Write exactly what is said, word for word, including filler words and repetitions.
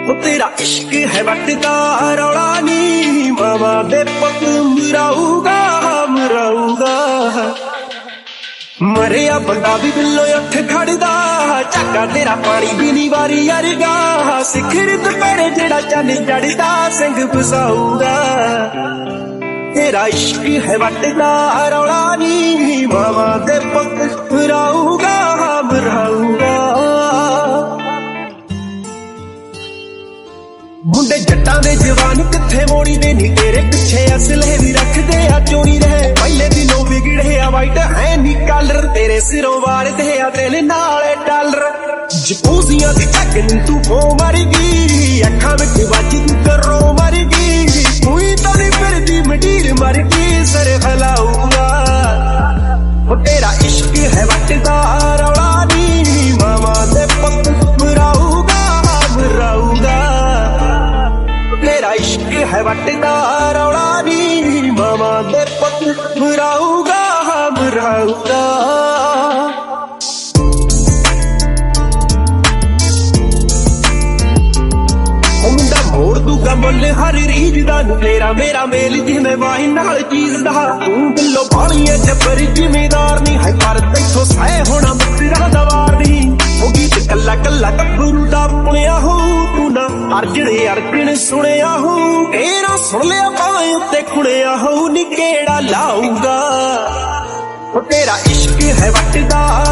ਉਹ ਤੇਰਾ ਇਸ਼ਕ ਹੈ ਵੱਟਦਾ ਰੌਲਾ ਨੀ ਮਾਵਾ ਦੇ ਪੁੱਤ ਮਰਾਊਗਾ ਮਰਾਊਗਾ ਮਰਿਆ ਬੰਦਾ ਵੀ ਬਿੱਲੋ ਉੱਠ ਖੜਦਾ ਝਾਕਾ ਤੇਰਾ ਪਾਣੀ ਵੀ ਨੀ ਵਾਰੀ ਅਰਗਾ ਸਿਖਰ ਦੁਪਹਿਰੇ ਜਿਹੜਾ ਚੰਨ ਚੜਦਾ ਸਿੰਘ ਬਸਾਊਗਾ ਤੇਰਾ ਇਸ਼ਕ ਹੈ ਵੱਟਦਾ ਰੌਲਾ ਨੀ ਮਾਵਾ ਦੇ ਪੁੱਤ ਮਰਾਊਗਾ ਮਰਾਊਗਾ ਮੁੰਡੇ ਜੱਟਾਂ ਦੇ ਜਵਾਨ ਕਿੱਥੇ ਮੋੜੀ ਦੇ ਨੀ ਤੇਰੇ ਪਿੱਛੇ ਅਸਲੇ ਵੀ ਰੱਖਦੇ ਆ ਚੋਰੀ ਰਹੇ ਪਹਿਲੇ ਦਿਨੋਂ ਵਿਗੜੇ ਆ ਵਾਈਟ ਹੈ ਨੀ ਕਲਰ ਤੇਰੇ ਸਿਰੋਂ ਵਾਰਦੇ ਆ ਤੇਰੇ ਨਾਲੇ ਡਾਲਰ ਜਪੂਜ਼ੀਆਂ ਦੀ ਝੱਗ ਨੂੰ ਤੂੰ ਹੋ ਮਰ ਗਈ ਅੱਖਾਂ ਵਿੱਚ ਵੱਜ ਤੂੰ ਕਰੋ ਮਰ ਗਈ ਕੋਈ ਤਾਂ ਨੀ ਫਿਰਦੀ ਮਡੀਰ ਮਰ ਗਈ ਸਰ ਖਲਾਊਗਾ ਉਹ ਤੇਰਾ ਇਸ਼ਕ ਹੈ ਵੱਟਦਾ ਰੌਲਾ ਨੀ ਮਾਵਾ ਦੇ ਪੁੱਤ ਮਰਾਊਗਾ ਮਰਾਊਗਾ ਤੇਰਾ ਇਸ਼ਕ ਹੈ ਵੱਟਦਾ ਰੌਲਾ ਨੀ ਮਾਵਾ ਦੇ ਪੁੱਤ ਮਰਾਊਗਾ ਮਰਾਊਗਾ ਮੁੰਡਾ ਮੋੜ ਦੂਗਾ ਮੁੱਲ ਹਰ ਰੀਝ ਦਾ ਨੂੰ ਤੇਰਾ ਮੇਰਾ ਮੇਲ ਜਿਵੇਂ ਵਾਹੀ ਨਾਲ ਚੀਜ਼ ਦਾ ਤੂੰ ਬਿੱਲੋ ਬਾਣੀਏ ਜੱਬਰ ਜ਼ਿਮੀਦਾਰ ਨੀ ਹੈ ਪਰ ਤੈਥੋਂ ਸਹਿ ਹੋਣਾ ਮਿੱਤਰਾਂ ਦਾ ਵਾਰ ਨੀ ਉਹ ਗੀਤ ਕੱਲਾ ਕੱਲਾ ਗੱਭਰੂ ਦਾ ਪੁਣਿਆ ਹੋ ਤੂੰ ਨਾ ਅਰਜਣੇ ਅਰਜਣ ਸੁਣਿਆ ਹੋ ਤੇਰਾ ਸੁਣ ਲਿਆ ਭਾਵੇਂ ਉੱਤੇ ਖੁਣਿਆ ਹੋ ਨੀ ਕਿਹੜਾ ਲਾਊਗਾ ਉਹ ਤੇਰਾ ਇਸ਼ਕ ਹੈ ਵੱਟਦਾ